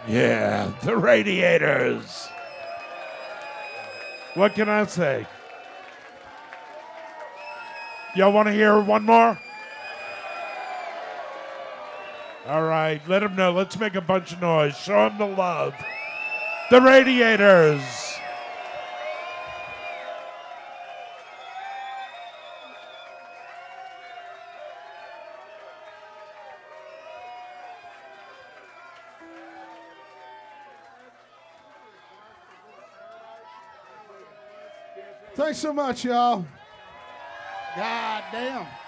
Yeah, the Radiators. What can I say? Y'all want to hear one more? All right, let them know. Let's make a bunch of noise. Show them the love. The Radiators. Thanks so much, y'all. God damn.